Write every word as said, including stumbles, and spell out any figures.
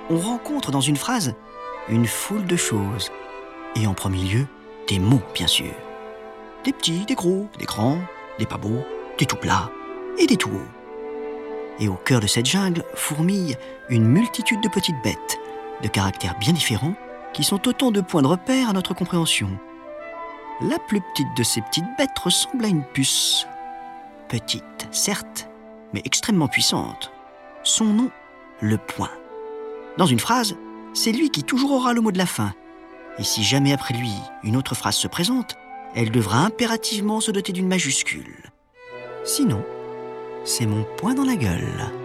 on rencontre dans une phrase une foule de choses. Et en premier lieu, des mots, bien sûr. Des petits, des gros, des grands, des pas beaux, des tout plats et des tout hauts. Et au cœur de cette jungle fourmille une multitude de petites bêtes, de caractères bien différents, qui sont autant de points de repère à notre compréhension. La plus petite de ces petites bêtes ressemble à une puce. Petite, certes, mais extrêmement puissante. Son nom, le point. Dans une phrase, c'est lui qui toujours aura le mot de la fin. Et si jamais après lui, une autre phrase se présente, elle devra impérativement se doter d'une majuscule. Sinon, c'est mon poing dans la gueule.